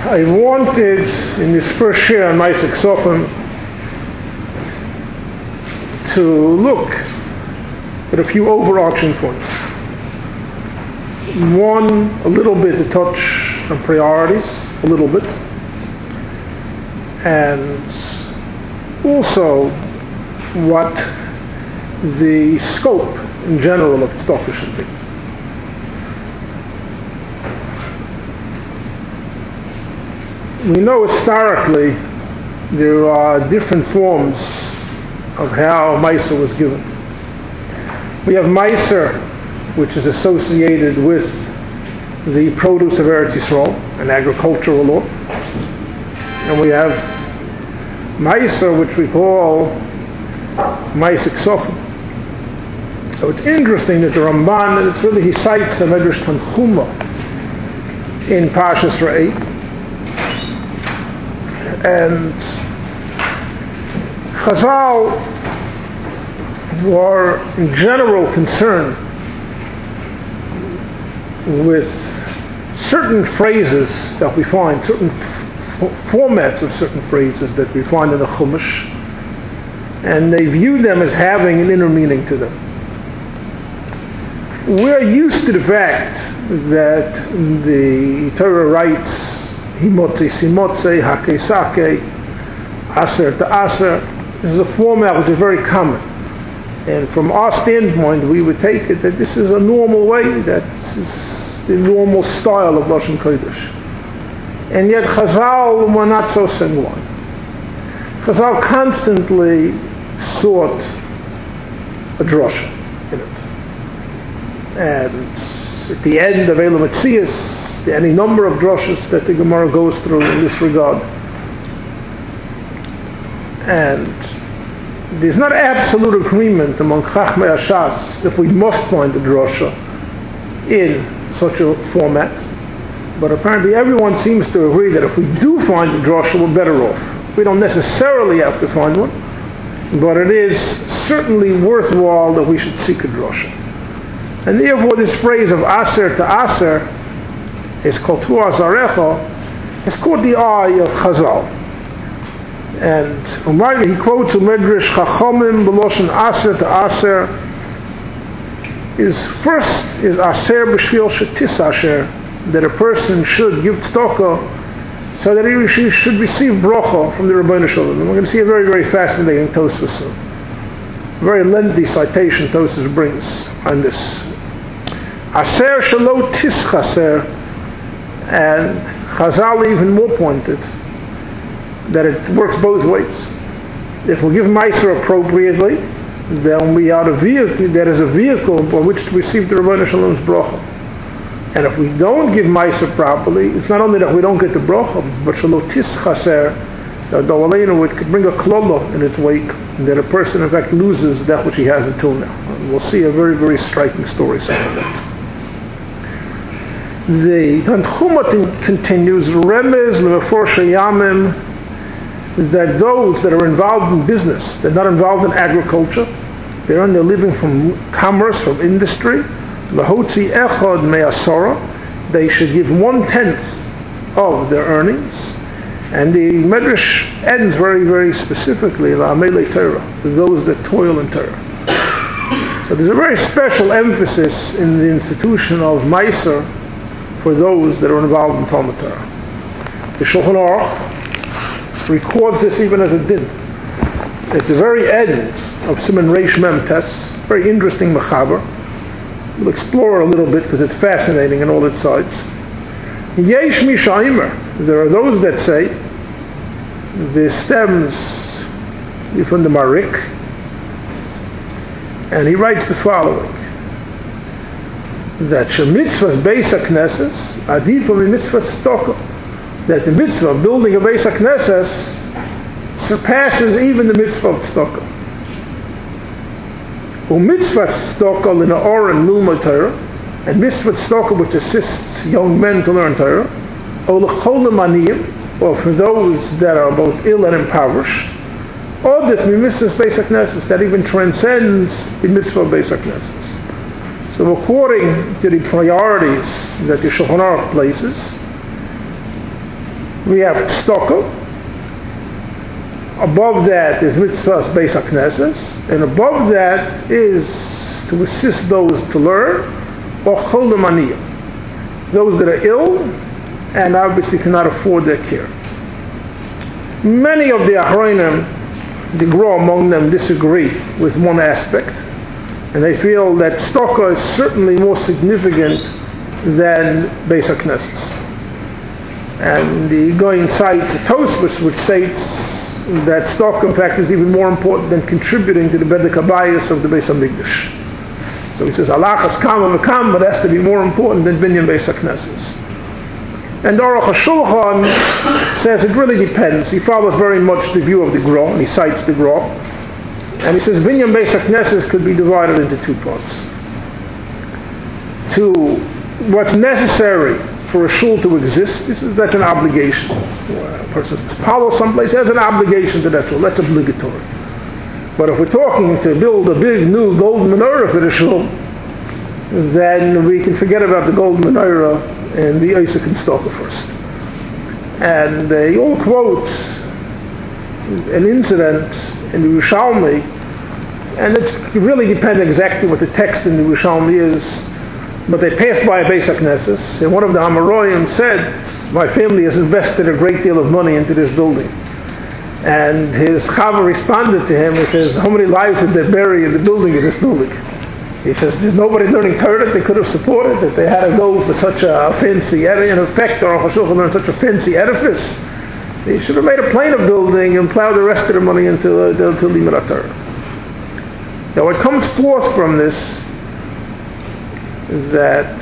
I wanted, in this first share on Maaseh Ksofim, to look at a few overarching points. One, a little bit to touch on priorities, a little bit, and also what the scope in general of tzedakah should be. We know historically there are different forms of how Maaser was given. We have Maaser, which is associated with the produce of Eretz Yisrael, an agricultural law. And we have Maaser, which we call Maaseh Ksofim. So it's interesting that the Ramban, and it's really, he cites a Medrash Tanchuma in Parshas Re'eh. And Chazal were in general concerned with certain phrases that we find, certain formats of certain phrases that we find in the Chumash, and they view them as having an inner meaning to them. We're used to the fact that the Torah writes Himotze, Simotze, Hake, Sake, Aser to Aser. This is a format which is very common. And from our standpoint, we would take it that this is a normal way, that this is the normal style of Lashon Kodesh. And yet Chazal were not so sanguine. Chazal constantly sought a drasha in it. And at the end of Elam Etzias, any number of drashas that the Gemara goes through in this regard. And there's not absolute agreement among Chachmei Hashas if we must find a drasha in such a format. But apparently everyone seems to agree that if we do find a drasha, we're better off. We don't necessarily have to find one, but it is certainly worthwhile that we should seek a drasha. And therefore this phrase of Aser to Aser is called Tu Azarecha. It's called the eye of Chazal. And Umayr, he quotes a Medrash Chachamim B'Loshen Aser to Aser. First is Aser B'Shvil Shetis Asher, that a person should give tzedakah so that he should receive bracha from the Rebbeinu Shalom. And we're going to see a very, very fascinating Tosfos soon. A very lengthy citation Tosfos brings on this. Aser Shalo Tischaser. And Chazal even more pointed that it works both ways. If we give Maaser appropriately, then we are a vehicle, there is a vehicle by which to receive the Rebbeinu Shalom's bracha. And if we don't give Maaser properly, it's not only that we don't get the bracha, but Shalo Tischaser, that it could bring a klala in its wake, and that a person in fact loses that which he has until now. And we'll see a very, very striking story some of that. The Tanchuma continues, Remez Lemefor Sheyamim, that those that are involved in business, they're not involved in agriculture, they're earning their living from commerce, from industry, Lahotzi Echad Me'asora, they should give 1/10 of their earnings. And the Medrash ends very, very specifically, La'amelei Torah, those that toil in Torah. So there's a very special emphasis in the institution of Maaser for those that are involved in Talmud Torah. The Shulchan Aruch records this even as a din. At the very end of Siman Reish Mem Tes, very interesting mechaber. We'll explore a little bit because it's fascinating on all its sides. Yesh Mishaimer, there are those that say, this stems from the Marik, and he writes the following, that mitzvahs beis haknesses adif from mitzvahs tzedakah, that the mitzvah of building a beis haknesses surpasses even the mitzvah of tzedakah. Mitzvah tzedakah l'na'or and lilmod Torah, and mitzvah tzedakah which assists young men to learn Torah, or l'cholim aniyim, or for those that are both ill and impoverished, or that mitzvahs beis haknesses, that even transcends the mitzvah of beis haknesses. So according to the priorities that the Shulchan Aruch places, we have tzedakah. Above that is mitzvahs beis hakneses, and above that is to assist those to learn, or cholim aniyim, those that are ill and obviously cannot afford their care. Many of the achronim, the Gra among them, disagree with one aspect, and they feel that tzedakah is certainly more significant than beis hakneses. And the Goyin cites a Tosfos which states that tzedakah, in fact, is even more important than contributing to the bedek habayis of the Beis Hamikdash. So he says, Alachas kama v'kam, but has to be more important than binyan beis hakneses. And Aruch HaShulchan says it really depends. He follows very much the view of the Gra, and he cites the Gra. And he says binyan beis hakneses could be divided into two parts. To what's necessary for a shul to exist, that's an obligation. A person follows someplace, has an obligation to that shul. That's obligatory. But if we're talking to build a big new golden menorah for the shul, then we can forget about the golden menorah and the Isaac and tzedakah first. And he all quotes an incident in the Yerushalmi, and it really depends exactly what the text in the Yerushalmi is. But they passed by a beis hakneses, and one of the Amoraim said, my family has invested a great deal of money into this building. And his Chava responded to him, he says, how many lives did they bury in the building of this building? He says, there's nobody learning Torah that they could have supported, that they had to go for such a fancy, in effect, or HaShulchan learned such a fancy edifice. They should have made a plainer building and plowed the rest of the money into Limud Torah. Now what comes forth from this, that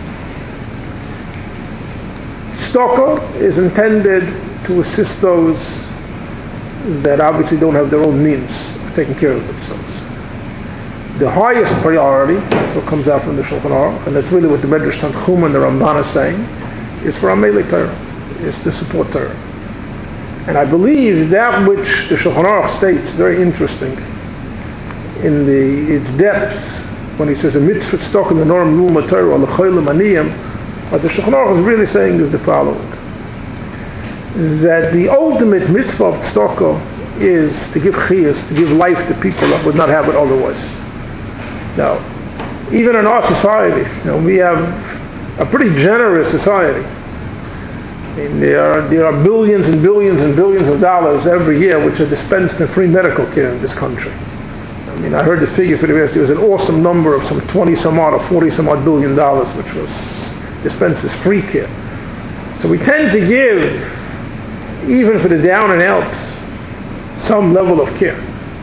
tzedakah is intended to assist those that obviously don't have their own means of taking care of themselves. The highest priority, that's what comes out from the Shulchan Aruch, and that's really what the Medrash Tanchuma and the Ramban is saying, is for Amelei Torah, is to support Torah. And I believe that which the Shulchan Aruch states, very interesting, in its depth, when he says a mitzvah tzedakah the norm luma Torah l'cholim aniyim, what the Shulchan Aruch is really saying is the following: that the ultimate mitzvah of tzedakah is to give chiyas, to give life to people that would not have it otherwise. Now, even in our society, we have a pretty generous society. I mean, there are billions and billions and billions of dollars every year which are dispensed in free medical care in this country. I mean, I heard the figure for the rest. There was an awesome number of some 20 some odd or 40 some odd $billion which was dispensed as free care. So we tend to give, even for the down and out, some level of care.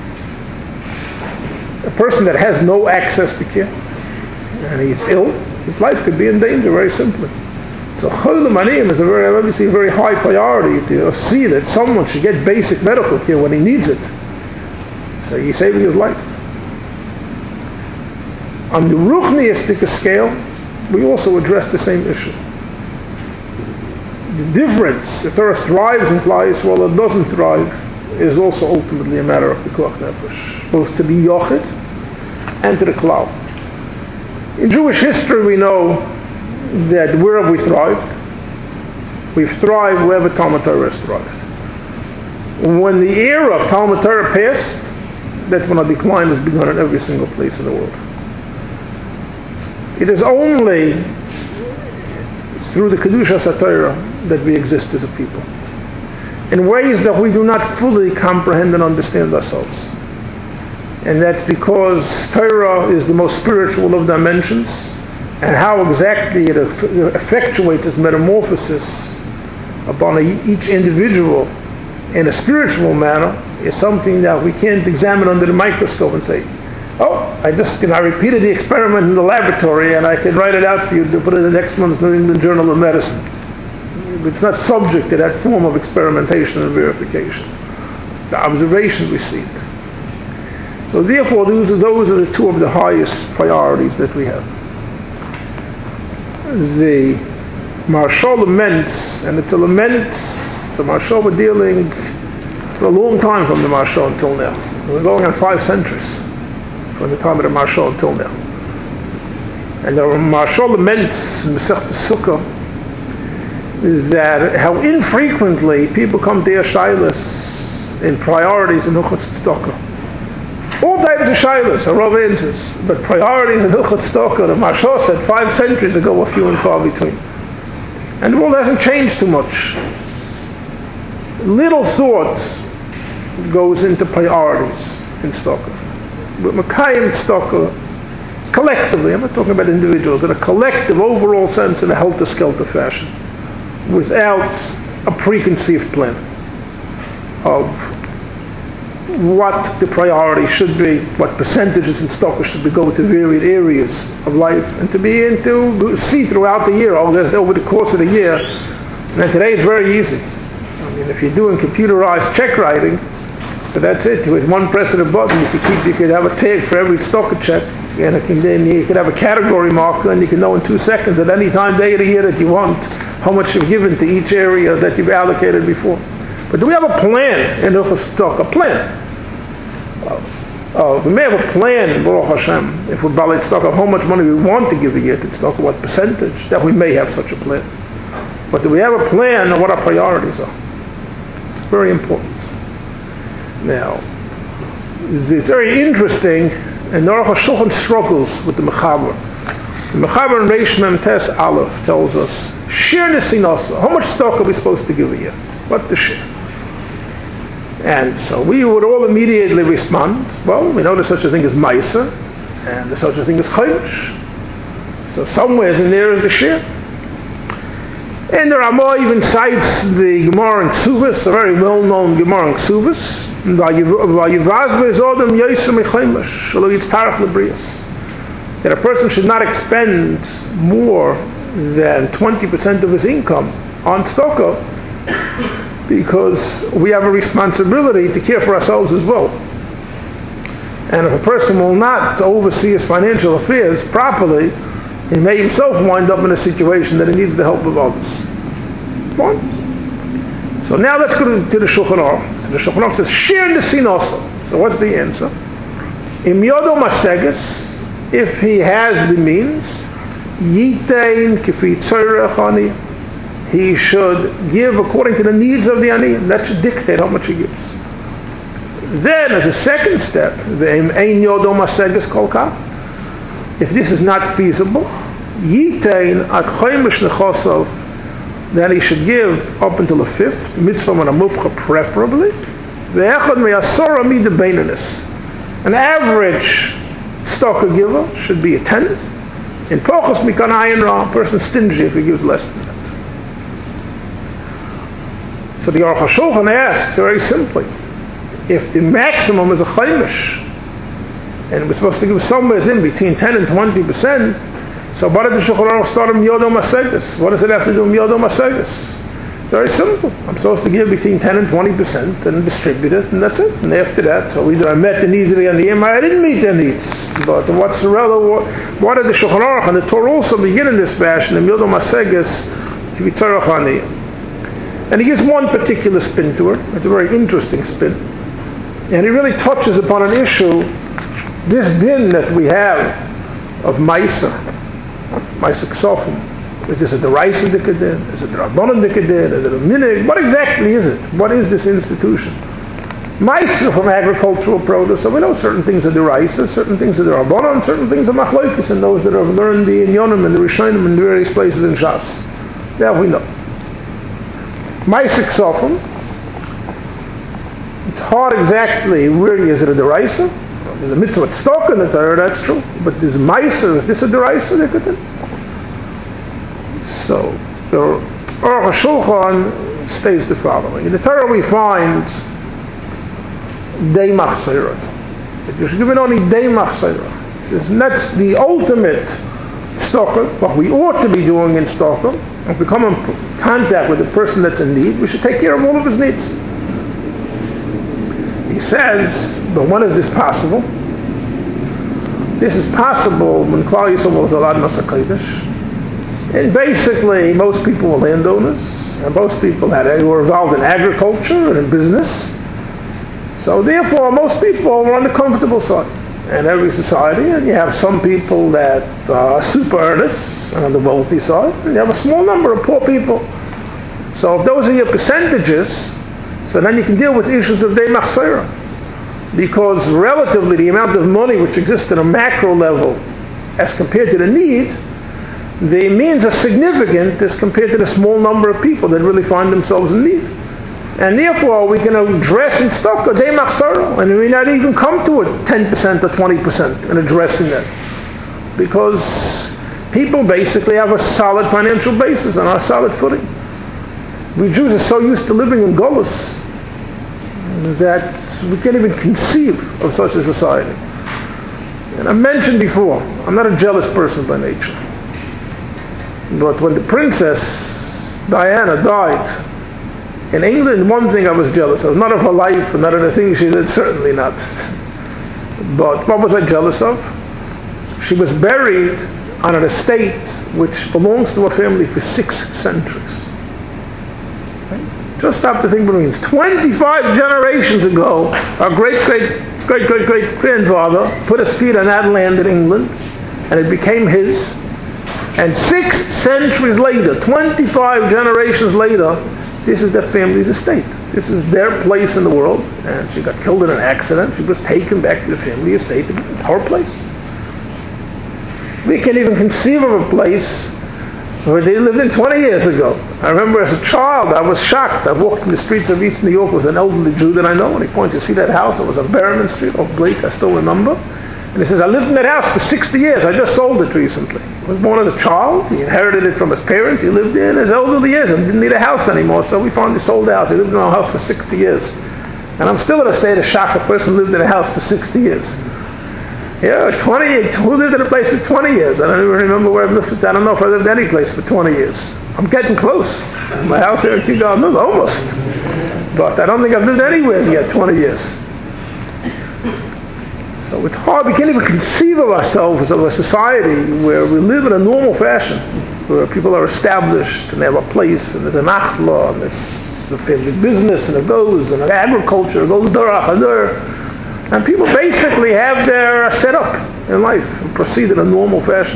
A person that has no access to care and he's ill, his life could be in danger, very simply. So cholim aniyim is obviously a very high priority to see that someone should get basic medical care when he needs it. So he's saving his life. On the ruchniistic scale, we also address the same issue. The difference, if Torah thrives in Klal Yisrael or doesn't thrive, is also ultimately a matter of pikuach nefesh, both to the yochid and to the klal. In Jewish history, we know that where have we thrived? We've thrived wherever Talmud Torah has thrived. When the era of Talmud Torah passed, that's when a decline has begun in every single place in the world. It is only through the Kedushas HaTorah that we exist as a people, in ways that we do not fully comprehend and understand ourselves. And that's because Torah is the most spiritual of dimensions, and how exactly it effectuates its metamorphosis upon each individual in a spiritual manner is something that we can't examine under the microscope and say, I repeated the experiment in the laboratory and I can write it out for you to put it in the next month's New England Journal of Medicine. It's not subject to that form of experimentation and verification. The observation we see it. So therefore, those are the two of the highest priorities that we have. The Maharshal laments, and it's a lament, the Maharshal we're dealing for a long time from the Maharshal until now. We're going on 5 centuries from the time of the Maharshal until now. And the Maharshal laments in Masechta Sukkah that how infrequently people come to Shailas in priorities in Hilchot Tzedakah. All types of Shailas are Rav answers, but priorities in Hilchot Tzedakah, the Mashal said 5 centuries ago, were few and far between. And the world hasn't changed too much. Little thought goes into priorities in Tzedakah. But Mekayim Tzedakah, collectively, I'm not talking about individuals, in a collective overall sense, in a helter-skelter fashion, without a preconceived plan of what the priority should be, what percentages in Tzedakah should be go to varied areas of life, and to be able to see throughout the year, over the course of the year. And today it's very easy. I mean, if you're doing computerized check writing, so that's it. With one press of a button, you could have a tag for every Tzedakah check, and then you could have a category marker, and you can know in 2 seconds at any time, day of the year that you want, how much you've given to each area that you've allocated before. But do we have a plan in Hilchos Tzedakah? A plan. We may have a plan, Baruch Hashem, if we're Balei Tzedakah, how much money we want to give a year to Tzedakah, what percentage, that we may have such a plan. But do we have a plan of what our priorities are? It's very important. Now, it's very interesting, and Aruch HaShulchan struggles with the Mechaber. The Mechaber in Reish Mem Tes Aleph tells us, Shir Nesinasa, how much Tzedakah are we supposed to give a year? What's the shir? And so we would all immediately respond, well, we know there's such a thing as Meiser, and there's such a thing as Chodesh. So somewhere in there is the shir. And the Ramah even cites the Gemara in Ksubas, a very well-known Gemara in Ksubas, that a person should not expend more than 20% of his income on tzedakah, because we have a responsibility to care for ourselves as well. And if a person will not oversee his financial affairs properly, he may himself wind up in a situation that he needs the help of others. Fine. So now let's go to the Shulchan Aruch. So the Shulchan Aruch says, Shir Nesinasa. So what's the answer? Im yodo maseges, if he has the means, Yitein kifi tzorech ani, he should give according to the needs of the ani. That should dictate how much he gives. Then, as a second step, ve'im ein yodo maseges kol kach, if this is not feasible, Yitein at chomish nechosav, then he should give up until a fifth, mitzvah and a mufcha preferably. Ve'echad me'asora mida beinanis. An average tzedakah giver should be a tenth. In Pochos Mikan Ayin Ra, a person stingy if he gives less than that. So the Aruch HaShulchan asks very simply, if the maximum is a chomish, and we're supposed to give somewhere in between 10 and 20%, so why did the Shulchan Aruch start in Yodo Maseges? What does it have to do with Yodo Maseges? It's very simple. I'm supposed to give between 10 and 20% and distribute it, and that's it. And after that, so either I met the needs of the Aniyim or I didn't meet their needs. But what's the relevant? Why did the Shulchan Aruch and the Torah also begin in this fashion, in Yodo Maseges, to be tzarech Aniyim? And he gives one particular spin to it. It's a very interesting spin. And he really touches upon an issue, this din that we have of Meiser Ksofim. Is this a Deraisa Dikadin? Is it a Rabbanan Dikadin? Is it a Minig? What exactly is it? What is this institution? Meiser from agricultural produce, so we know certain things are Deraisa, certain things are Rabbanan, certain things are Machlokes, and those that have learned the Inyonim and the Rishonim in various places in Shas. That we know. Meiser Ksofim, it's hard exactly where is it a Deraisa? There's a mitzvah tzedakah in the Torah, that's true. But this Meiser, is this a Deraisa Dikadin? So, the Aruch HaShulchan states the following. In the Torah we find Dei Machzorah. You should give it only Dei Machzorah. And that's the ultimate tzedakah, what we ought to be doing in tzedakah. If we come in contact with a person that's in need, we should take care of all of his needs. He says, but when is this possible? This is possible when Klal Yisrael was allowed Masa Kodesh. And basically, most people were landowners, and most people were involved in agriculture and in business. So therefore, most people were on the comfortable side in every society. And you have some people that are super earnest and on the wealthy side, and you have a small number of poor people So if those are your percentages, so then you can deal with issues of Dei Machzora. Because relatively the amount of money which exists at a macro level as compared to the need, the means are significant as compared to the small number of people that really find themselves in need. And therefore we can address in stock a Dei Machzora, and we not even come to a 10% or 20% in addressing that. Because people basically have a solid financial basis and are a solid footing. We Jews are so used to living in Golus that we can't even conceive of such a society. And I mentioned before, I'm not a jealous person by nature. But when the Princess Diana died in England, one thing I was jealous of, not of her life and not of the things she did, certainly not. But what was I jealous of? She was buried on an estate which belongs to a family for 6 centuries. Just stop to think what it means. 25 generations ago, our great-great-great-great-grandfather put his feet on that land in England, and it became his. And 6 centuries later, 25 generations later, this is their family's estate. This is their place in the world. And she got killed in an accident. She was taken back to the family estate. It's her place. We can't even conceive of a place where they lived in 20 years ago. I remember as a child, I was shocked. I walked in the streets of East New York with an elderly Jew that I know, and he pointed to see that house. It was on Berryman Street, off Blake, I still remember. And he says, I lived in that house for 60 years. I just sold it recently. He was born as a child. He inherited it from his parents. He lived there in his elderly years and didn't need a house anymore. So we finally sold the house. He lived in our house for 60 years. And I'm still in a state of shock. A person lived in a house for 60 years. Yeah, 20, who lived in a place for 20 years? I don't even remember where I've lived. I don't know if I lived any place for 20 years. I'm getting close. My house here in Kew Gardens, almost. But I don't think I've lived anywhere yet 20 years. So it's hard. We can't even conceive of ourselves as a society where we live in a normal fashion, where people are established and they have a place, and there's an achla, and there's a family business, and it goes, and agriculture, it goes darach adur. And people basically have their setup in life and proceed in a normal fashion.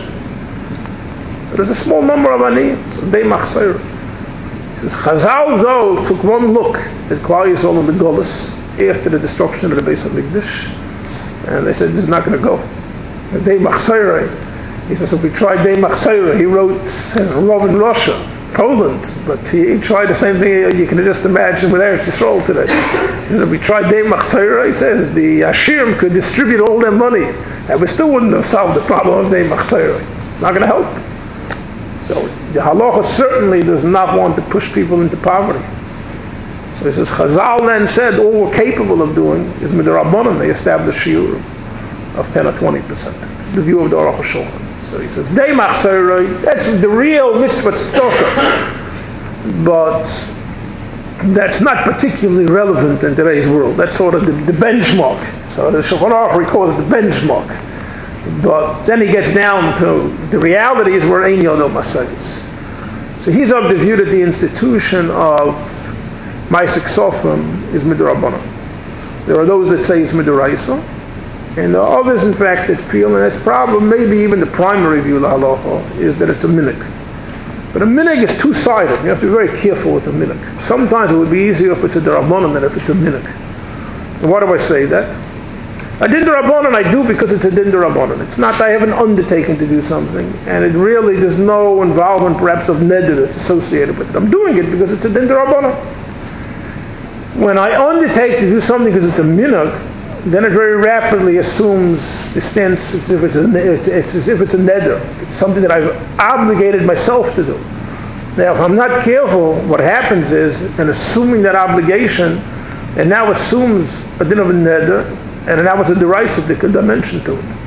So there's a small number of aniyim. So Dei Machzora. He says, Chazal though took one look at Klal Yisrael and the Golus after the destruction of the Beis HaMikdash, and they said, this is not going to go. Dei Machzora. He says, if we tried Dei Machzora, he wrote Rav in Russia, Poland, but he tried the same thing you can just imagine with Eretz Yisrael today. He says, if we tried Dei Machzora, he says, the Ashirim could distribute all their money, and we still wouldn't have solved the problem of Dei Machzora. Not going to help. So the halacha certainly does not want to push people into poverty. So he says, Chazal then said, all we're capable of doing is midrabanan, they established shiurim of 10 or 20%. It's the view of the Aruch HaShulchan. So he says, Dei Machzora, that's the real mitzvah tzedakah. But that's not particularly relevant in today's world. That's sort of the benchmark. So the Shulchan Aruch recalls the benchmark. But then he gets down to the realities where ein yodo masayis. So he's of the view that the institution of Ma'aseh Ksofim is midrabanan. There are those that say it's midoraisa, and there are others, in fact, that feel, and that's probably maybe even the primary view of the halacha, is that it's a minig. But a minig is two-sided. You have to be very careful with a minig. Sometimes it would be easier if it's a derabanan than if it's a minig. And why do I say that? A din derabanan I do because it's a din derabanan. It's not I haven't undertaken to do something, and it really, there's no involvement perhaps of neder that's associated with it. I'm doing it because it's a din derabanan. When I undertake to do something because it's a minhag, then it very rapidly assumes the stance as if it's a neder. It's something that I've obligated myself to do. Now, if I'm not careful, what happens is, in assuming that obligation, it now assumes a din of a neder, and now it's a derisive dimension to it.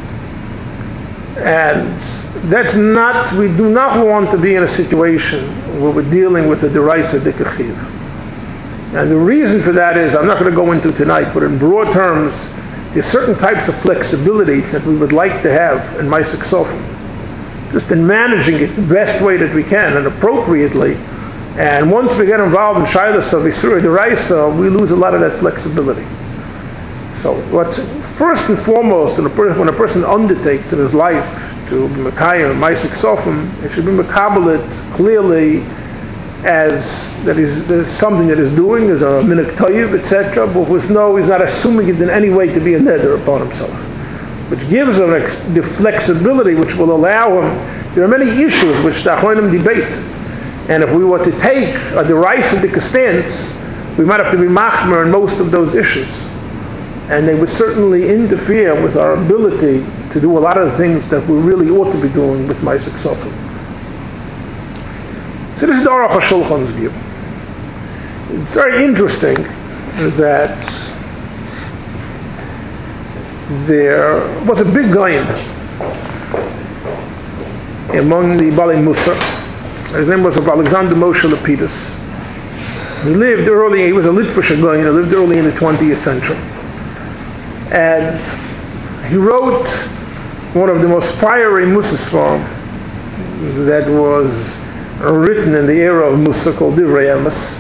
And that's not, we do not want to be in a situation where we're dealing with a derisive dikachiv. And the reason for that is, I'm not going to go into tonight, but in broad terms, there's certain types of flexibility that we would like to have in Ma'aseh Ksofim. Just in managing it the best way that we can and appropriately. And once we get involved in Shailas of Isura Deraisa, we lose a lot of that flexibility. So what's first and foremost, when a person undertakes in his life to be Mekayim and Ma'aseh Ksofim, it should be Mekabelit clearly as that there's something that is doing, is a minik toyiv, etc., but he's not assuming it in any way to be a neder upon himself, which gives him the flexibility which will allow him. There are many issues which the Achronim debate, and if we were to take a derisive stance, we might have to be machmer in most of those issues, and they would certainly interfere with our ability to do a lot of the things that we really ought to be doing with Ma'aseh Ksofim. So this is the Aruch HaShulchan's view. It's very interesting that there was a big guy among the Balei Musa. His name was Alexander Moshe Lapidus. He was a Litvish guy, he lived early in the 20th century. And he wrote one of the most fiery Musa Sfarim that was written in the era of Musa, called Divrei Emes.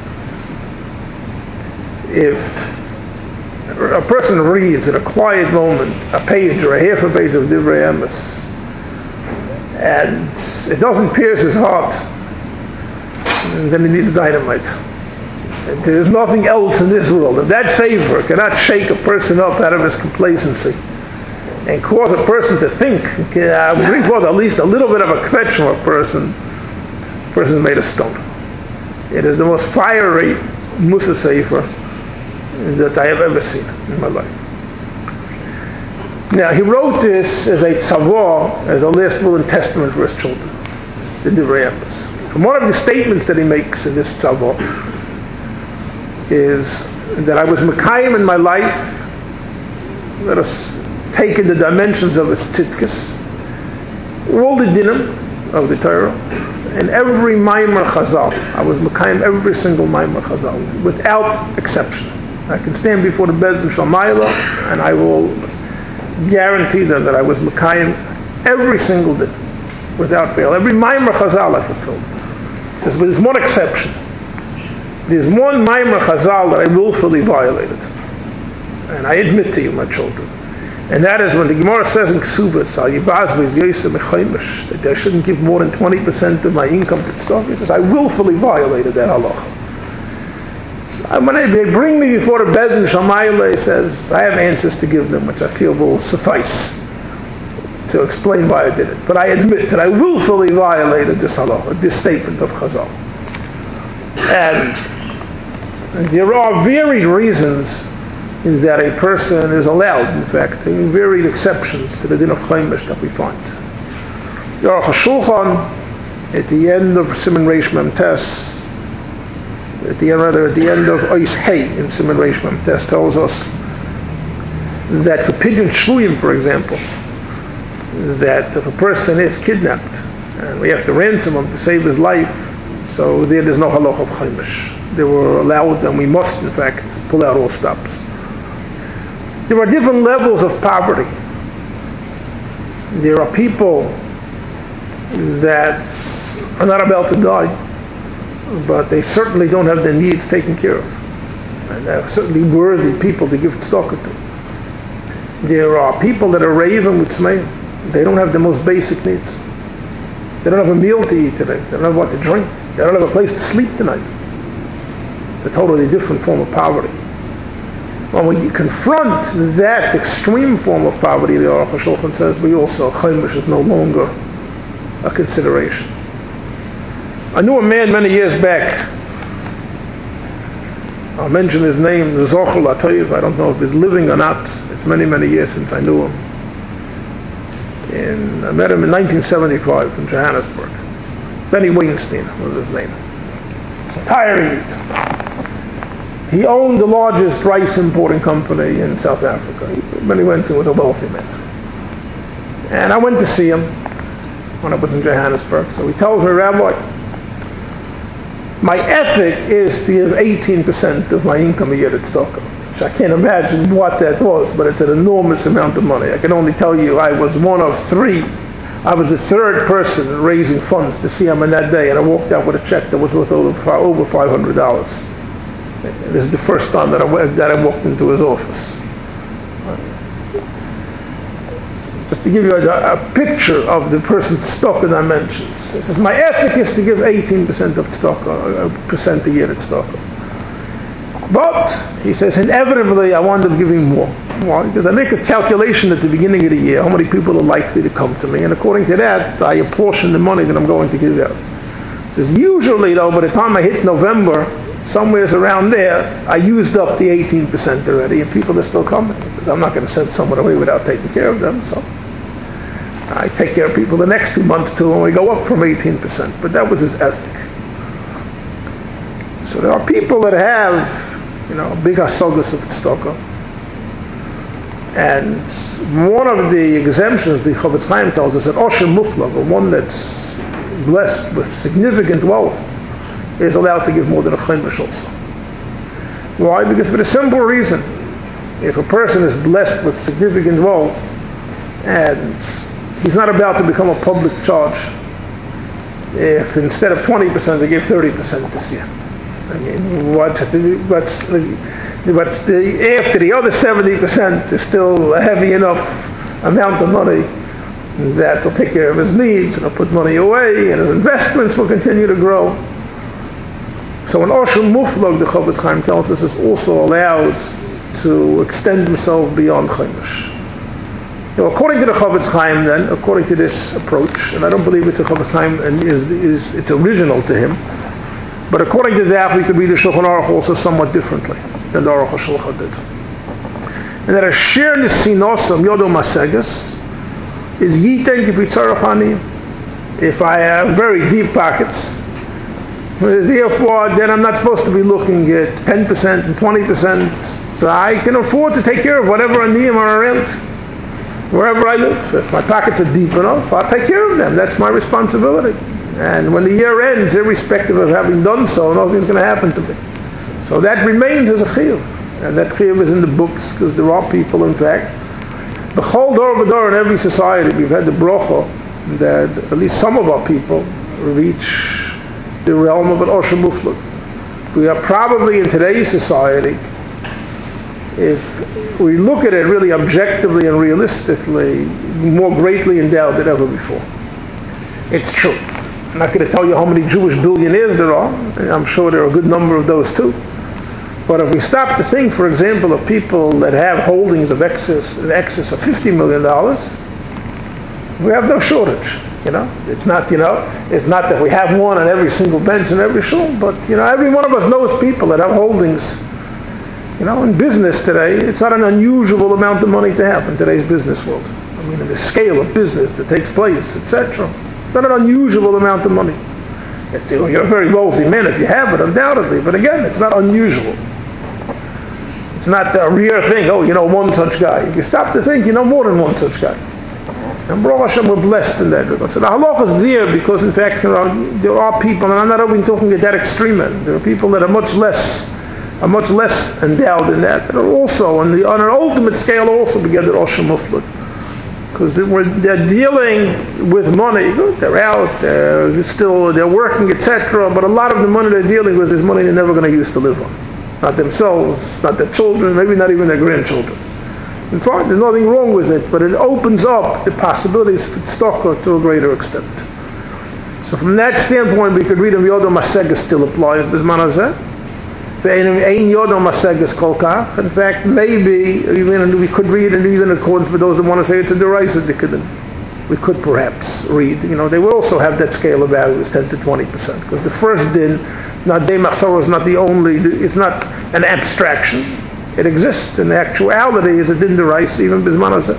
If a person reads in a quiet moment a page or a half a page of Divrei Emes, and it doesn't pierce his heart, then he needs dynamite. There is nothing else in this world. If that sefer cannot shake a person up out of his complacency and cause a person to think, bring forth at least a little bit of a kvetch from a person, the person is made of stone. It is the most fiery Musa sefer that I have ever seen in my life. Now, he wrote this as a tzavah, as a last will and testament for his children, the Divrei Emes. And one of the statements that he makes in this tzavah is that I was Mekayim in my life, let us take in the dimensions of its tzidkes, all the dinim of the Torah, and every Maimer Chazal. I was Mekayim every single Maimer Chazal, without exception. I can stand before the Beis Din Shamayla, and I will guarantee them that I was Mekayim every single din, without fail. Every Maimer Chazal I fulfilled. It says, but there's one exception. There's one Maimer Chazal that I willfully violated. And I admit to you, my children. And that is when the Gemara says in Ksubas, that I shouldn't give more than 20% of my income to tzedakah. He says, I willfully violated that halacha. So when they bring me before the Beis Din Shamayla, he says, I have answers to give them, which I feel will suffice to explain why I did it. But I admit that I willfully violated this halacha, this statement of Chazal. And there are varied reasons that a person is allowed, in fact, varied exceptions to the din of Chaimish that we find. The Aruch HaShulchan, at the end of Siman Reish Mem Tes, at the end of Ois Hey in Siman Reish Mem Tes, tells us that for Pidyon Shvuyim, for example, that if a person is kidnapped and we have to ransom him to save his life, so there is no halach of Chaimish. They were allowed, and we must, in fact, pull out all stops. There are different levels of poverty. There are people that are not about to die, but they certainly don't have their needs taken care of. And they're certainly worthy people to give tzedakah to. There are people that are raving with tzmeim. They don't have the most basic needs. They don't have a meal to eat today. They don't have what to drink. They don't have a place to sleep tonight. It's a totally different form of poverty. When we confront that extreme form of poverty, the Aruch HaShulchan says, we also, Chaimish is no longer a consideration. I knew a man many years back. I'll mention his name, Zochel Atoyev. I don't know if he's living or not. It's many, many years since I knew him. And I met him in 1975 in Johannesburg. Benny Weinstein was his name. Tiring. He owned the largest rice importing company in South Africa. Benny Weinstein was a wealthy man. And I went to see him when I was in Johannesburg. So he tells me, Rabbi, my ethic is to give 18% of my income a year to tzedakah. Which I can't imagine what that was, but it's an enormous amount of money. I can only tell you I was one of three. I was the third person raising funds to see him on that day, and I walked out with a check that was worth over $500. This is the first time that I walked into his office. Just to give you a picture of the person's tzedakah dimensions. He says, my ethic is to give 18% of tzedakah, a percent a year at tzedakah. But, he says, inevitably I wind up giving more. Why? Because I make a calculation at the beginning of the year, how many people are likely to come to me, and according to that, I apportion the money that I'm going to give out. He says, usually though, by the time I hit November, somewhere around there, I used up the 18% already, and people are still coming. He says, I'm not going to send someone away without taking care of them, so I take care of people the next 2 months too, and we go up from 18%. But that was his ethic. So there are people that have, big hasogas of tzedakah. And one of the exemptions the Chofetz Chaim tells us that Osher Muflag, or one that's blessed with significant wealth, is allowed to give more than a chaimish also. Why? Because for the simple reason, if a person is blessed with significant wealth and he's not about to become a public charge, if instead of 20% they give 30% this year, I mean, after the other 70% is still a heavy enough amount of money that will take care of his needs, and he'll put money away, and his investments will continue to grow. So an Osher Muflag, the Chofetz Chaim tells us, is also allowed to extend himself beyond chaimish. According to the Chofetz Chaim, then, according to this approach, and I don't believe it's a Chofetz Chaim and it's original to him, but according to that, we could read the Shulchan Aruch also somewhat differently than the Aruch HaShulchan did. And that a share nesinosam yodo masegas is yiten kipitzarach ani. If I have very deep pockets, therefore, then I'm not supposed to be looking at 10% and 20%. So I can afford to take care of whatever aniyim are around, wherever I live. If my pockets are deep enough, I'll take care of them. That's my responsibility. And when the year ends, irrespective of having done so, nothing's going to happen to me. So that remains as a chiyuv. And that chiyuv is in the books, because there are people, in fact, the whole door of a door in every society, we've had the bracha that at least some of our people reach the realm of an Osher Muflag. We are probably in today's society, if we look at it really objectively and realistically, more greatly endowed than ever before. It's true. I'm not going to tell you how many Jewish billionaires there are. I'm sure there are a good number of those too. But if we stop to think, for example, of people that have holdings of in excess of $50 million, we have no shortage. It's not that we have one on every single bench in every shul, but every one of us knows people that have holdings. In business today, it's not an unusual amount of money to have in today's business world. I mean, in the scale of business that takes place, etc. It's not an unusual amount of money. You're a very wealthy man if you have it, undoubtedly, but again, it's not unusual. It's not a rare thing, one such guy. If you stop to think, more than one such guy. And Baruch Hashem, we're blessed in that regard. So the halakha is there because, in fact, there are people, and I'm not even talking at that extreme end. There are people that are much less endowed in that are also, on an ultimate scale, also together Osher Muflag. Because they're dealing with money. They're out, they're working, etc. But a lot of the money they're dealing with is money they're never going to use to live on. Not themselves, not their children, maybe not even their grandchildren. In fact, there's nothing wrong with it, but it opens up the possibilities for tzedakah to a greater extent. So from that standpoint, we could read of Yodo Masegas still applies. Bisman hazeh. In fact, maybe even we could read, and even in accordance with those that want to say it's a derisive dikadin, we could perhaps read. They will also have that scale of value, 10 to 20%, because the first din, not day machzor, is not the only. It's not an abstraction. It exists in actuality as a din derais, even bisman hazeh.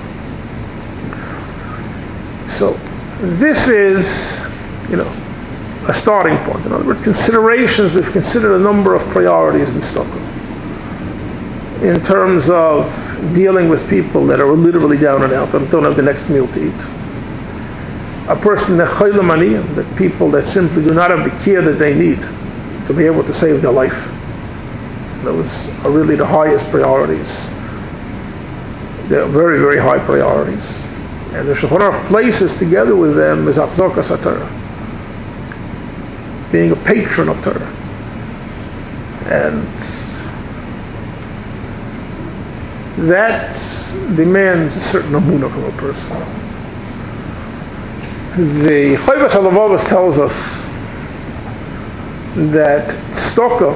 So this is, a starting point. In other words, considerations. We've considered a number of priorities in tzedakah in terms of dealing with people that are literally down and out, that don't have the next meal to eat. A person that people that simply do not have the care that they need to be able to save their life. Those are really the highest priorities. They're very, very high priorities. And the Shulchan Aruch places together with them is Achzokas HaTorah, being a patron of Torah. And that demands a certain amunah from a person. The Chovos HaLevavos tells us that tzedakah,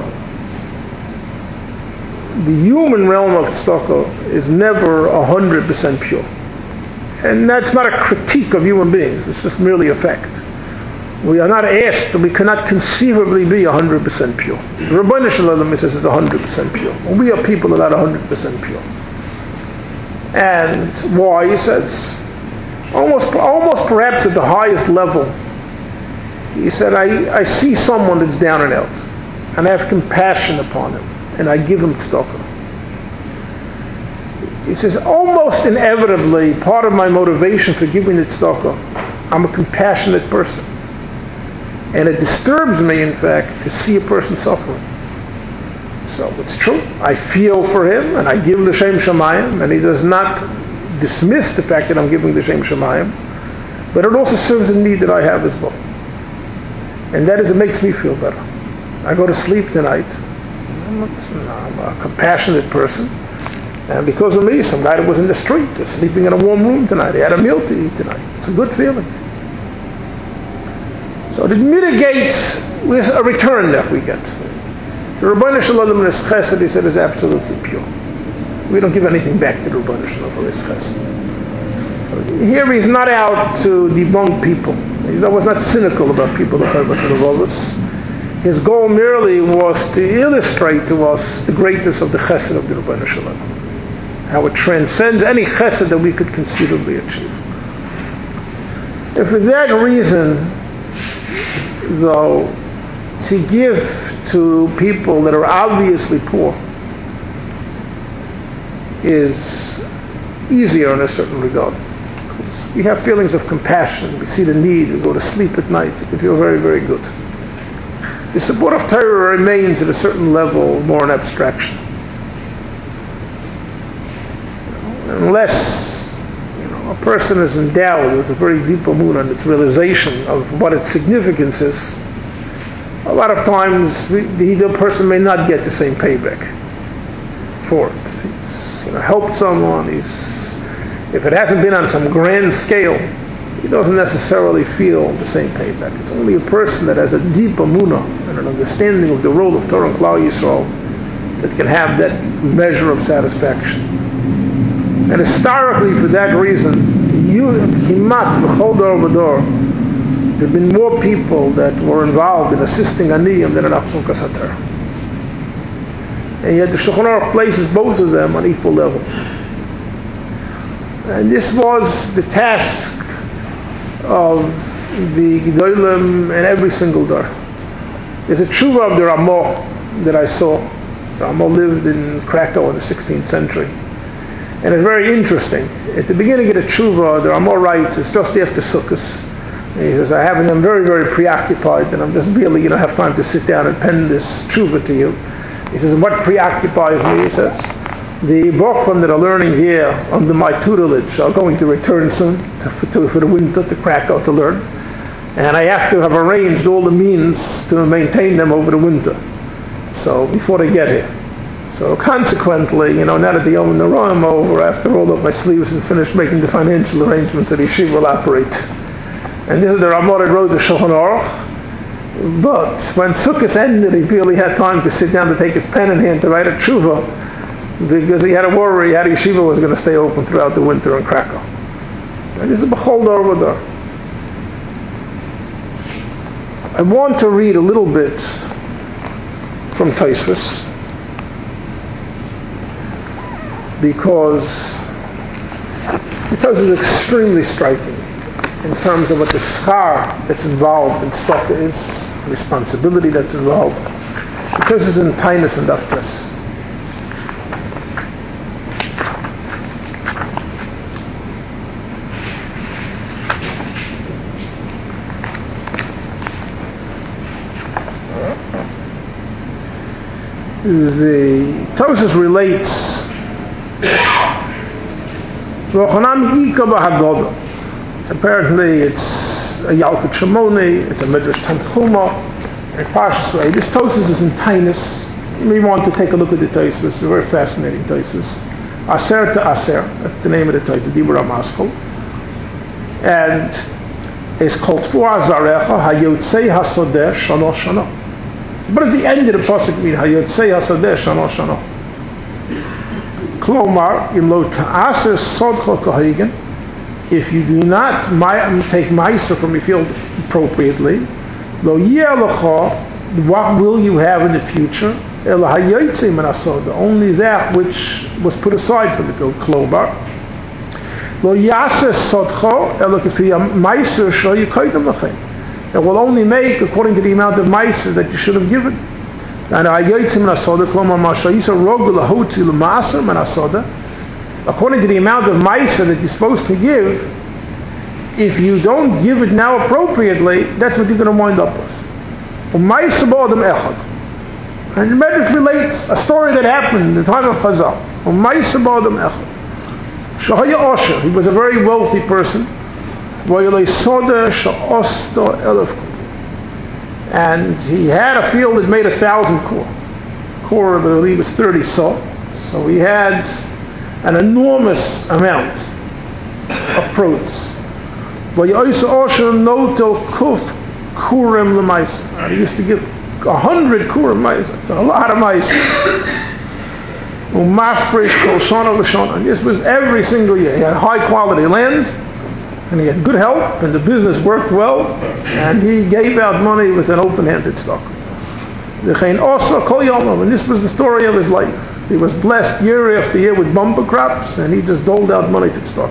the human realm of tzedakah, is never 100% pure. And that's not a critique of human beings, it's just merely a fact. We are not asked, we cannot conceivably be 100% pure. Rabbeinu Shalom says it's 100% pure. And we are people that are not 100% pure. And why? He says, almost perhaps at the highest level, he said, I see someone that's down and out, and I have compassion upon him, and I give him tzedakah. He says, almost inevitably, part of my motivation for giving the tzedakah, I'm a compassionate person. And it disturbs me, in fact, to see a person suffering. So it's true. I feel for him, and I give l'shem shamayim, and he does not dismiss the fact that I'm giving l'shem shamayim, but it also serves a need that I have as well. And that is, it makes me feel better. I go to sleep tonight. I'm a compassionate person. And because of me, some guy that was in the street is sleeping in a warm room tonight. He had a meal to eat tonight. It's a good feeling. So it mitigates with a return that we get. The Rabbeinu Shalom in his chesed, he said, is absolutely pure. We don't give anything back to the Rabbeinu Shalom for his chesed. Here he's not out to debunk people. He was not cynical about people that Chovos HaLevavos. His goal merely was to illustrate to us the greatness of the chesed of the Rabbeinu Shalom. How it transcends any chesed that we could conceivably achieve. And for that reason, though, to give to people that are obviously poor is easier in a certain regard. We have feelings of compassion, we see the need, we go to sleep at night, we feel very, very good. The support of Torah remains at a certain level more an abstraction. Unless a person is endowed with a very deep emunah and its realization of what its significance is, a lot of times the person may not get the same payback for it. He's helped someone, if it hasn't been on some grand scale, he doesn't necessarily feel the same payback. It's only a person that has a deep emunah and an understanding of the role of Torah and Klal Yisrael that can have that measure of satisfaction. And historically, for that reason, Kimat b'chol dor v'dor, there have been more people that were involved in assisting Aniyim than in Achzukas HaTorah. And yet the Shulchan Aruch places both of them on equal level. And this was the task of the Gedolim in every single door. There's a tshuva of the Ramah that I saw. Ramah lived in Krakow in the 16th century. And it's very interesting. At the beginning of the tshuva, the Ramah writes, it's just after Sukkot. And he says, I'm very, very preoccupied, and I'm just really, have time to sit down and pen this tshuva to you. He says, what preoccupies me? He says, the bochum that are learning here under my tutelage are going to return soon for the winter to Krakow to learn. And I have to have arranged all the means to maintain them over the winter. So, before they get here. So consequently, now that the Yom Noraim over, I have to roll up my sleeves and finish making the financial arrangements that Yeshiva will operate. And this is the Ramah that wrote the Shulchan Aruch. But when Sukkot ended, he really had time to sit down to take his pen in hand to write a tshuva, because he had a worry how the Yeshiva was going to stay open throughout the winter in Krakow. And this is b'chol dor v'dor. I want to read a little bit from Tosfos, because the Tosfos is extremely striking in terms of what the schar that's involved in tzedakah is, the responsibility that's involved. The Tosfos is in Tainus and Daftas. The Tosfos relates apparently it's a Yalkut Shimoni, it's a Midrash Tanchuma, and Parshas Re'eh. This Tosfos is in Tainus. You may want to take a look at the Tosfos. It's a very fascinating Tosfos. Aser to Aser, that's the name of the Tosfos, Dibur HaMaskal. And is called Tfuah Zarecha Hayotzei Hasodeh Shana Shana. So what does the end of the pasuk mean? Hayotzei Hasodeh Shana Shana. Klomar Im Lo Ta'aser Sodcha Kahagen. If you do not take Ma'aser from your field appropriately, Lo Yelecha, what will you have in the future? Ela Hayotzei Min Hasodah, only that which was put aside from the field. Klomar Lo Yaser Sodcha Ela Kefi Ma'aser Sho Yikoydem Lachem. It will only make according to the amount of Ma'aser that you should have given. And Hayotzei Min Hasodah Klomar Ma Shayisa Rogu Lahotzi L'Ma'aser Min Hasodah. According to the amount of Ma'aser that you're supposed to give, if you don't give it now appropriately, that's what you're going to wind up with. And the Medrash relates a story that happened in the time of Chazal. He was a very wealthy person. And he had a field that made 1,000 kor. Kor, I believe, was 30 saw. So he had an enormous amount of produce. He used to give 100 kurim ma'aser. It's a lot of ma'aser. And this was every single year. He had high quality land, and he had good help, and the business worked well, and he gave out money with an open-handed stock. And this was the story of his life. He was blessed year after year with bumper crops, and he just doled out money to the stock.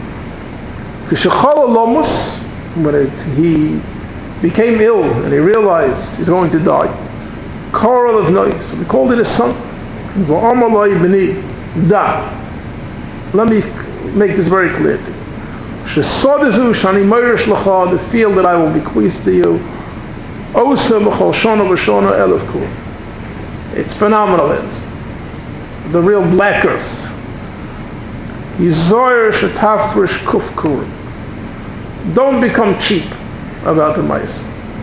When he became ill and he realized he's going to die, so he called it his son. Let me make this very clear to you. The field that I will bequeath to you, it's phenomenal. It's the real black earth. Don't become cheap about the ma'aser.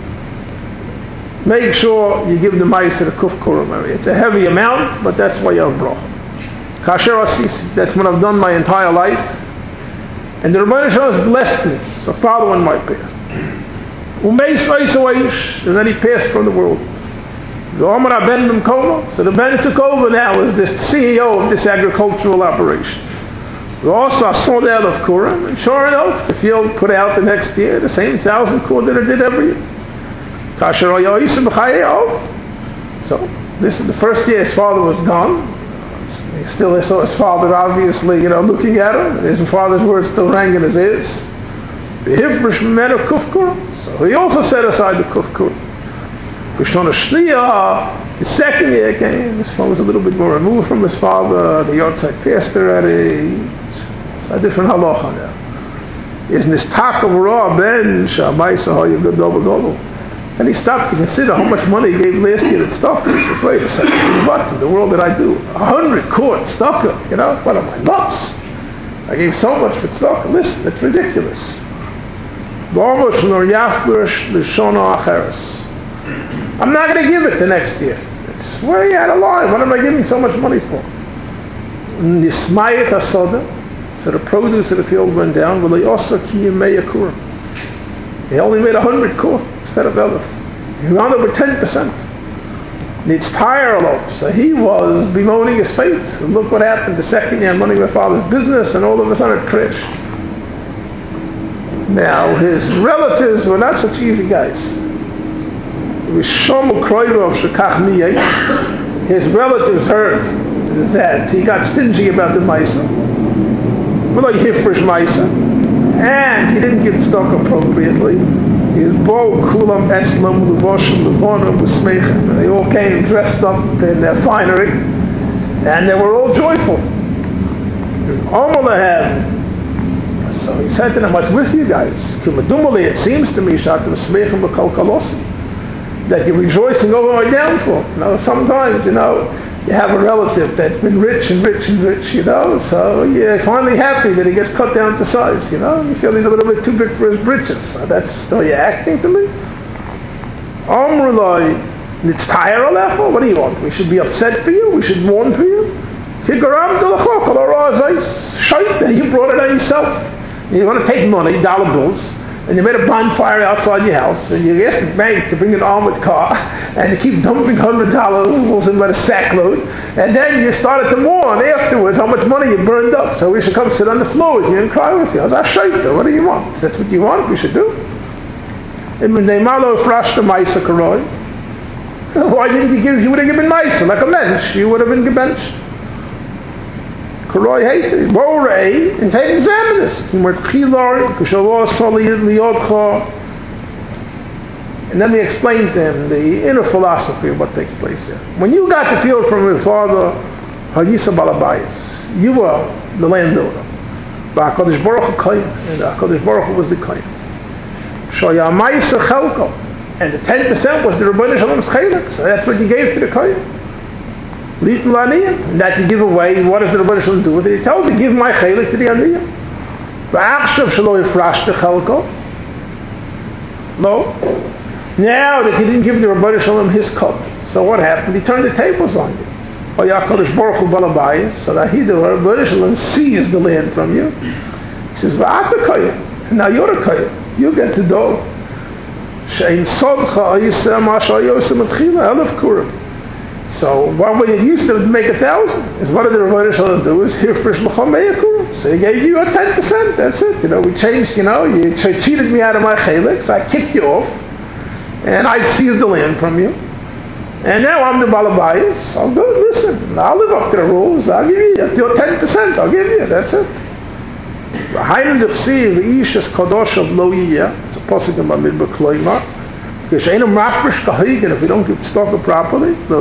Make sure you give the ma'aser the kuf kurim area. It's a heavy amount, but that's why you have bracha. Kasher asisi. That's what I've done my entire life. And the Rebbeinu Shalom has blessed me. So father one might pass. And then he passed from the world. So the Ben took over now as the CEO of this agricultural operation. We also sold out of Kurim, and sure enough, the field put out the next year the same 1,000 kur that it did every year. So this is the first year his father was gone. He still saw his father obviously, looking at him. His father's words still rang in his ears. So he also set aside the kuf kur. The second year came, his father was a little bit more removed from his father, the Yortzeit passed already. It's a different halacha now. Isn't this talk of raw ben shamaisa double? And he stopped to consider how much money he gave last year at Stocker. He says, wait a second, what in the world did I do? 100 quart Stocker, what am I, nuts? I gave so much for Stocker. Listen, it's ridiculous. I'm not going to give it the next year. It's way out of line. What am I giving so much money for? Nismayat hasoda. So the produce of the field went down. He only made 100 kur instead of 11. He wound up with 10%. It's tireless. So he was bemoaning his fate. And look what happened the second year, running my father's business, and all of a sudden it crashed. Now his relatives were not such easy guys. His relatives heard that he got stingy about the Maisa. And he didn't give stock appropriately. They all came dressed up in their finery, and they were all joyful. So he said to them, what's with you guys? It seems to me that you're rejoicing over my downfall. Sometimes, you have a relative that's been rich, so you're finally happy that he gets cut down to size, you feel he's a little bit too big for his britches. So you're acting to me? What do you want? We should be upset for you? We should mourn for you? You brought it on yourself. You want to take money, dollar bills, and you made a bonfire outside your house, and you asked the bank to bring an armored car, and you keep dumping $100 in by the sackload, and then you started to mourn afterwards how much money you burned up, so we should come sit on the floor with you and cry with you. I was like, what do you want? If that's what you want, we should do. Why didn't you give? You would have given nicer, like a mensch. You would have been gebenched. Karoi hated. Borei, and take examiners. And then they explained to him the inner philosophy of what takes place there. When you got the field from your father, Hayisa Balabayas, you were the landowner. But HaKadosh Baruch Hu Kohen, and HaKadosh Baruch Hu was the Kohen. Shoya Ma'aser Chelko. And the 10% was the Rebbeinu Shalom's Chelek. So that's what you gave to the Kohen. Litin L'Aniyah. And that you give away. What does the Rebbeinu Shalom do with it? He tells you, give my Chelek to the Aniyah. V'achshav shelo yifrash Chelko. No. Now that he didn't give the Rebbeinu Shalom his cut. So what happened? He turned the tables on you. HaKadosh Baruch Hu Balabayas. So that he, the Rebbeinu Shalom, seized the land from you. He says, V'ata Kohen. And now you're a Kohen. You get the dough. So one way it used to make 1,000 is what did the Rebbeinu Shalom do? Is here for Shlocham Me'akur. So he gave you a 10%. That's it. We changed. You cheated me out of my chelik, so I kicked you off, and I seized the land from you. And now I'm the balabayas. I'll go. Listen, I'll live up to the rules. I'll give you your 10%. I'll give you. That's it. It's a pasuk in Bamidbar Kloimar. If we don't give tzedakah properly, what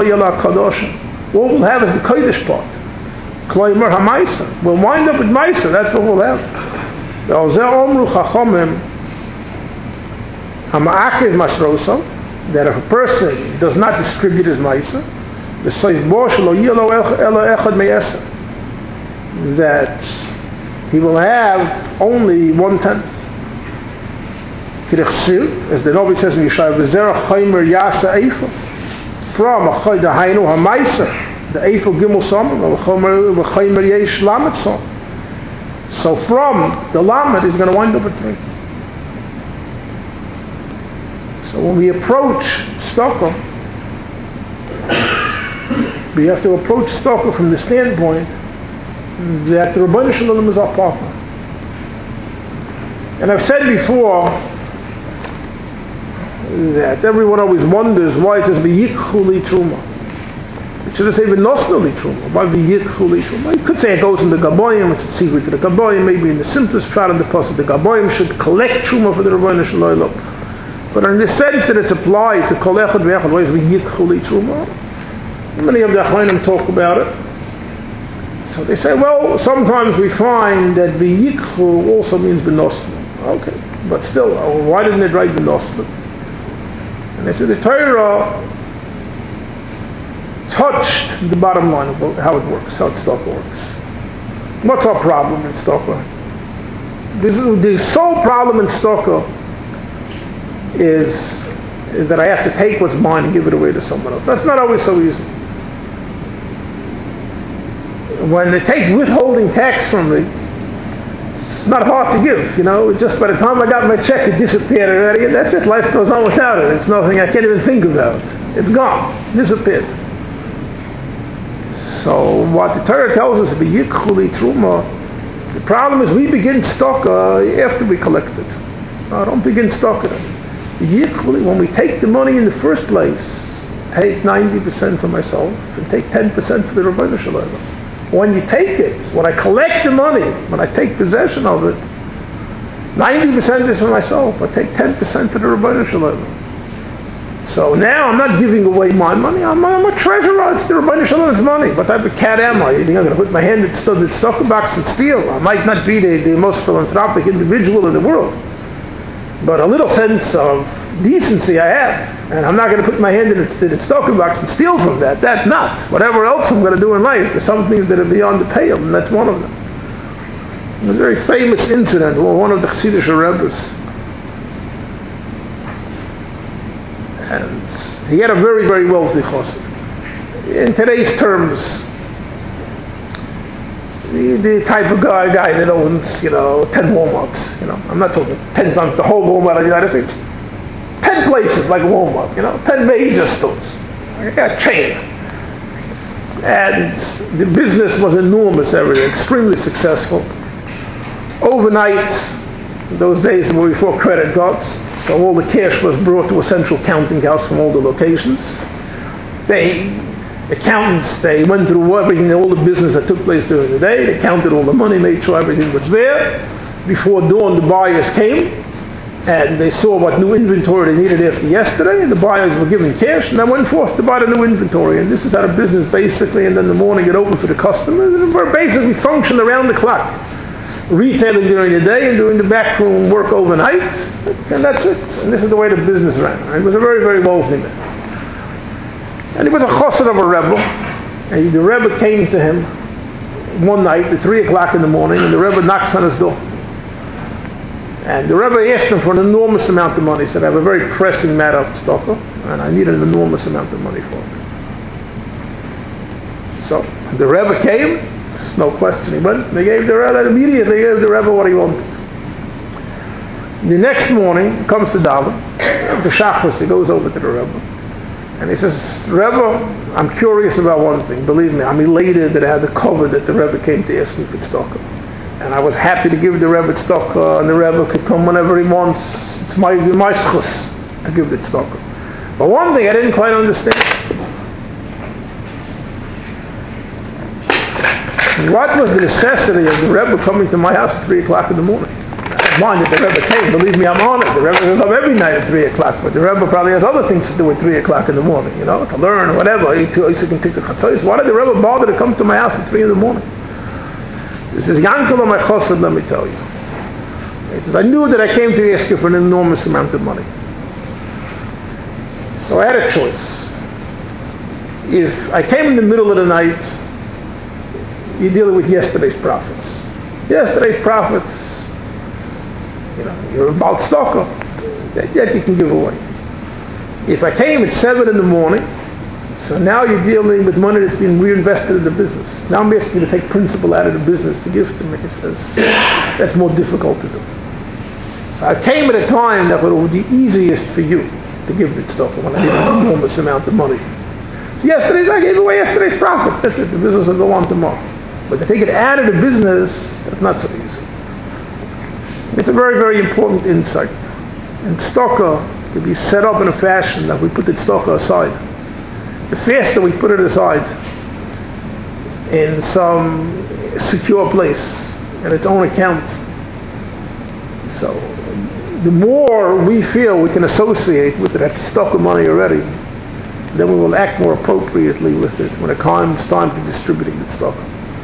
we'll have is the kodesh part. Kloimar ha'maisa. We'll wind up with maisa. That's what we'll have. That if a person does not distribute his maisa, that he will have only 1/10. As the Novi says in Yeshaya, "V'zerach chaymer yasa eifa." From a chay dahainu ha'maisa, the eifa gimel samim, or chaymer yesh lamed samim. So from the lamed, he's going to wind up at 3. So when we approach tzedakah, we have to approach tzedakah from the standpoint that the Rebbeinu Shalom is our partner. And I've said before that everyone always wonders why it says v'yikchu li truma. It should have said v'nosnu li truma. Why v'yikchu li truma? You could say it goes in the Gaboyim, it's a secret to the Gaboyim, maybe in the simplest part of the pasuk, the Gaboyim should collect truma for the Rebbeinu Shalom. But in the sense that it's applied to kol echad v'echad, why is v'yikchu li truma? Many of the Achronim talk about it. So they say, well, sometimes we find that v'yikchu also means v'nosnu. Okay, but still, why didn't it write v'nosnu? And they say the Torah touched the bottom line of how it works, how tzedakah works. What's our problem in tzedakah? The sole problem in tzedakah is that I have to take what's mine and give it away to someone else. That's not always so easy. When they take withholding tax from me, it's not hard to give, just by the time I got my check, it disappeared already, and that's it. Life goes on without it. It's nothing I can't even think about. It's gone, disappeared. So what the Torah tells us, v'yikchu li truma, the problem is we begin tzedakah after we collect it. I don't begin tzedakah. When we take the money in the first place, take 90% for myself and take 10% for the Rebbeinu Shalom. When you take it, when I collect the money, when I take possession of it, 90% is for myself. I take 10% for the Rebbeinu Shalom. So now I'm not giving away my money. I'm a treasurer. It's the Rebbeinu Shalom's money. What type of cat am I? You think I'm going to put my hand in the tzedakah box and steal? I might not be the most philanthropic individual in the world, but a little sense of decency I have, and I'm not going to put my hand in the tzedakah box and steal from that. That's not. Whatever else I'm going to do in life, there's some things that are beyond the pale, and that's one of them. A very famous incident, one of the Chassidish Rebbes, and he had a very, very wealthy chassid. In today's terms, the type of guy that owns, 10 Walmarts. I'm not talking 10 times the whole Walmart of the United States. 10 places like Walmart, 10 major stores. A chain. And the business was enormous, everything, extremely successful. Overnight, in those days were before credit cards, so all the cash was brought to a central counting house from all the locations. Accountants, they went through everything, all the business that took place during the day. They counted all the money, made sure everything was there. Before dawn, the buyers came, and they saw what new inventory they needed after yesterday, and the buyers were given cash, and they went forced to buy the new inventory. And this is how the business basically, and then in the morning it opened for the customers, and it basically functioned around the clock. Retailing during the day and doing the backroom work overnight, and that's it. And this is the way the business ran. He was a very, very wealthy man. And he was a chassid of a Rebbe, and the Rebbe came to him one night at 3 o'clock in the morning, and the Rebbe knocks on his door. And the Rebbe asked him for an enormous amount of money. He said, I have a very pressing matter of tzedakah, and I need an enormous amount of money for it. So the Rebbe came, no question. He went, they gave the Rebbe, immediately gave the Rebbe what he wanted. The next morning, comes to Daven, the Shachris, he goes over to the Rebbe. And he says, Rebbe, I'm curious about one thing. Believe me, I'm elated that I had the cover that the Rebbe came to ask me for tzedakah. And I was happy to give the Rebbe tzedakah, and the Rebbe could come whenever he wants. It's my schus to give the tzedakah. But one thing I didn't quite understand. What was the necessity of the Rebbe coming to my house at 3 o'clock in the morning? Mind that the Rebbe came, believe me, I'm honored. The Rebbe comes up every night at 3 o'clock, but the Rebbe probably has other things to do at 3 o'clock in the morning, to learn or whatever. He can take the chatzos. Why did the Rebbe bother to come to my house at 3 in the morning? He says, Yankel, my chassid, let me tell you. He says, I knew that I came to ask you for an enormous amount of money. So I had a choice. If I came in the middle of the night, you're dealing with yesterday's profits. Yesterday's profits, you're about tzedakah that you can give away. If I came at 7 in the morning, so now you're dealing with money that's been reinvested in the business. Now I'm asking you to take principal out of the business to give to me. He says, that's more difficult to do. So I came at a time that it would be easiest for you to give the tzedakah when I had an enormous amount of money. So yesterday, I gave away yesterday's profit. That's it. The business will go on tomorrow. But to take it out of the business, that's not so easy. It's a very, very important insight. And tzedakah to be set up in a fashion that we put the tzedakah aside. The faster we put it aside in some secure place, in its own account, so the more we feel we can associate with it, that's tzedakah money already, then we will act more appropriately with it when it comes time to distributing the tzedakah.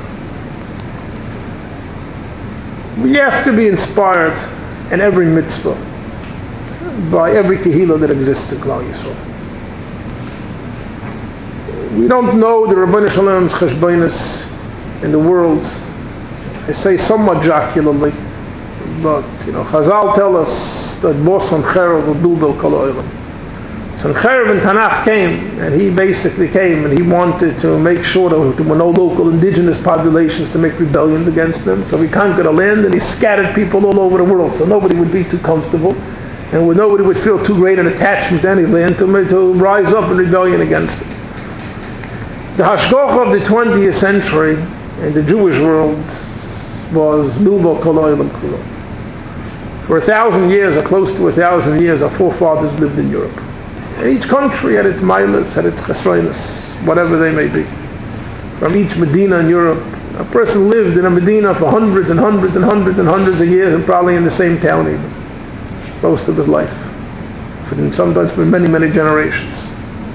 We have to be inspired in every mitzvah by every kehillah that exists in Klal Yisrael. We don't know the Rabbeinu Shalom's cheshbonos in the world. I say somewhat jocularly, but Chazal tell us that Bo Sancheirav Bilbel Kol Ha'olam. Sancheirav in Tanakh came, and he basically came, and he wanted to make sure that there were no local indigenous populations to make rebellions against them. So he conquered a land, and he scattered people all over the world, so nobody would be too comfortable, and nobody would feel too great an attachment to any land to rise up in rebellion against it. The hashgacha of the 20th century in the Jewish world was Bilbo Kol Ha'olam Kulo. For 1,000 years, or close to 1,000 years, our forefathers lived in Europe. And each country had its milas, had its chesroinus, whatever they may be. From each Medina in Europe, a person lived in a Medina for hundreds and hundreds and hundreds and hundreds of years, and probably in the same town even, most of his life. Sometimes for many, many generations.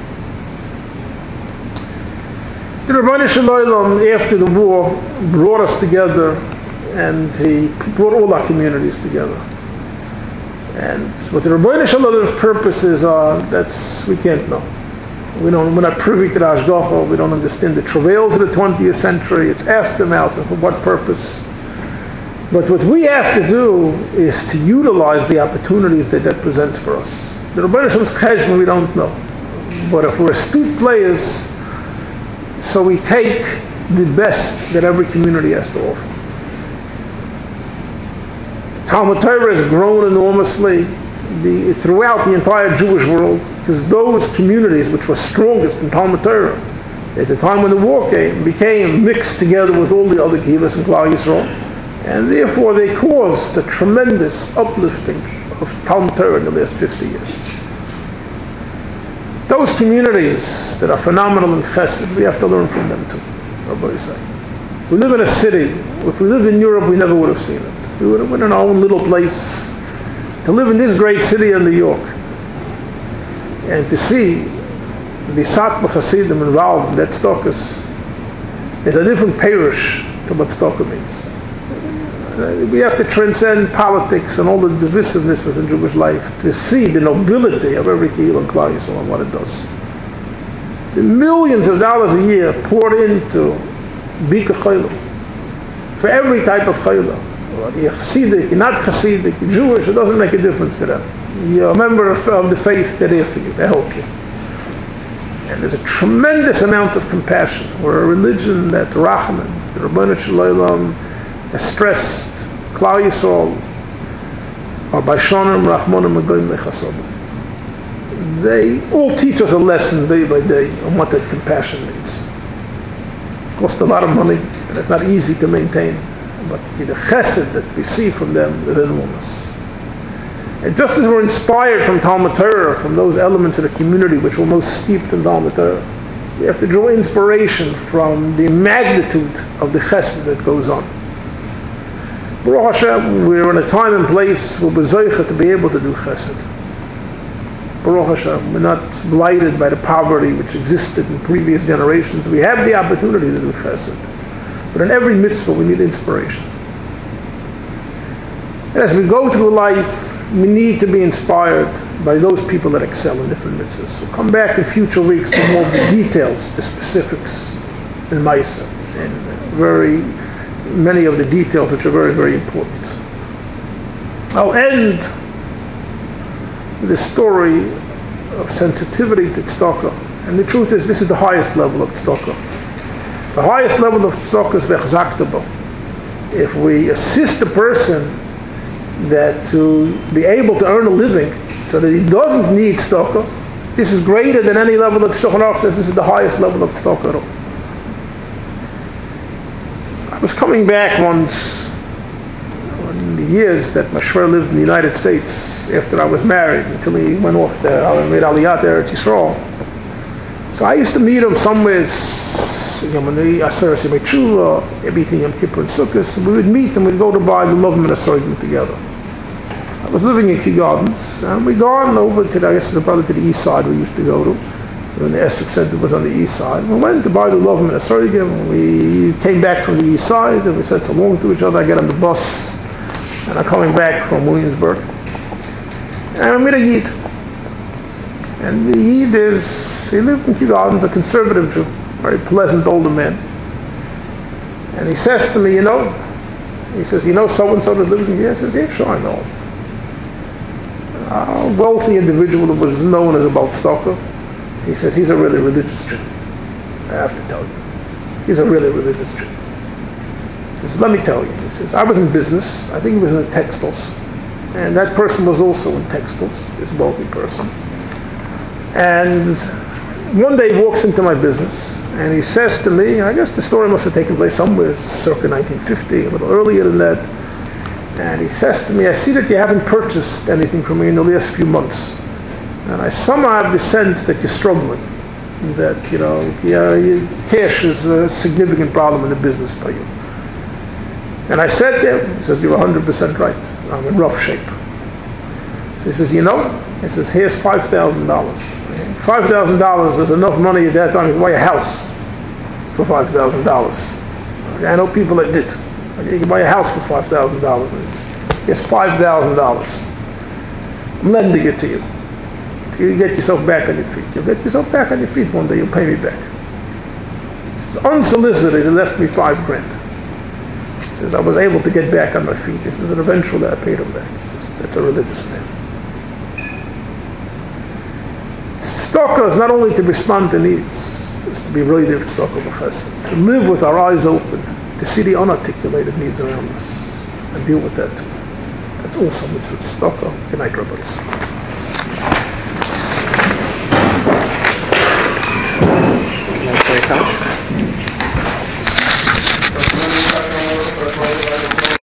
The Rabbeinu Shalom, after the war, brought us together, and he brought all our communities together. And what the Rabbeinu Shalom's purposes are, we can't know. We're not privy to the hashgacha. We don't understand the travails of the 20th century, its aftermath, and for what purpose. But what we have to do is to utilize the opportunities that presents for us. The Rabbeinu Shalom's cheshbon we don't know. But if we're astute players, so we take the best that every community has to offer. Talmud Torah has grown enormously throughout the entire Jewish world, because those communities which were strongest in Talmud Torah at the time when the war came became mixed together with all the other kehillas in Klal Yisrael, and therefore they caused a tremendous uplifting of Talmud Torah in the last 50 years. Those communities that are phenomenal in chesed, we have to learn from them too. Rabbi say, we live in a city. If we lived in Europe, we never would have seen it. We would have been in our own little place. To live in this great city of New York and to see the Satmar Hasidim involved in that Stokas is a different parish to what Stoker means. We have to transcend politics and all the divisiveness within Jewish life to see the nobility of every kehillah in Klal Yisrael and what it does. The millions of dollars a year poured into Bika Chayla for every type of Chayla. You're Hasidic, you're not Hasidic, you're Jewish, it doesn't make a difference to them. You're a member of the faith, they're there for you, they help you. And there's a tremendous amount of compassion. We're a religion that Rachman, the Rabbanu Shalom, has stressed Klal Yisrael are Baishonim, Rachmanim, Agoyim, Lechasodim. They all teach us a lesson day by day on what that compassion means. It costs a lot of money and it's not easy to maintain. But the chesed that we see from them is enormous. And just as we're inspired from Talmud Torah, from those elements of the community which were most steeped in Talmud Torah, we have to draw inspiration from the magnitude of the chesed that goes on. Baruch Hashem, we're in a time and place where we're zeicha to be able to do chesed. Baruch Hashem, we're not blighted by the poverty which existed in previous generations. We have the opportunity to do chesed. But in every mitzvah we need inspiration. And as we go through life, we need to be inspired by those people that excel in different mitzvahs. We'll come back in future weeks to more of the details, the specifics in Maisa, and very many of the details which are very, very important. I'll end with a story of sensitivity to tzedakah. And the truth is, this is the highest level of tzedakah. The highest level of tzedakah is v'echzaktabo. If we assist a person that to be able to earn a living so that he doesn't need tzedakah, this is greater than any level that Shulchan Aruch says this is the highest level of tzedakah. I was coming back once in the years that my shver lived in the United States after I was married until he went off there, I made Aliyah to Eretz Yisrael. So I used to meet him somewhere, everything Yom Kippur and Sukkot. We would meet and we'd go to buy the Lovim and Asorgim together. I was living in Kew Gardens, and we'd gone over to probably to the east side we used to go to. When the Esrik Center was on the east side. We went to buy the Lovim and Asorgim. We came back from the east side and we said so long to each other. I get on the bus and I'm coming back from Williamsburg. And I meet a Yid. And the Yid he lived in Kew Gardens, a conservative Jew, very pleasant older man. And he says to me, he says, so-and-so that lives in here? I says, yeah, sure, I know him. A wealthy individual who was known as a Baal Tzedakah. He says, he's a really religious Jew. I have to tell you. He's a really religious Jew. He says, let me tell you. He says, I was in business. I think he was in the textiles. And that person was also in textiles, this wealthy person. And one day he walks into my business and he says to me, I guess the story must have taken place somewhere circa 1950, a little earlier than that. And he says to me, I see that you haven't purchased anything from me in the last few months. And I somehow have the sense that you're struggling. That, your cash is a significant problem in the business for you. And I said to him, he says, you're 100% right. I'm in rough shape. So he says, he says, here's $5,000. $5,000 is enough money at that time to buy a house for $5,000. I know people that did. You can buy a house for $5,000. It's $5,000. I'm lending it to you. You get yourself back on your feet. You'll get yourself back on your feet one day. You'll pay me back. He says, unsolicited, he left me $5,000. He says, I was able to get back on my feet. He says, and eventually I paid him back. He says, that's a religious man. Tzedakah is not only to respond to needs. is to be roidev tzedakah b'chesed, to live with our eyes open, to see the unarticulated needs around us, and deal with that too. That's also mitzvah tzedakah. Good night, Rabbi.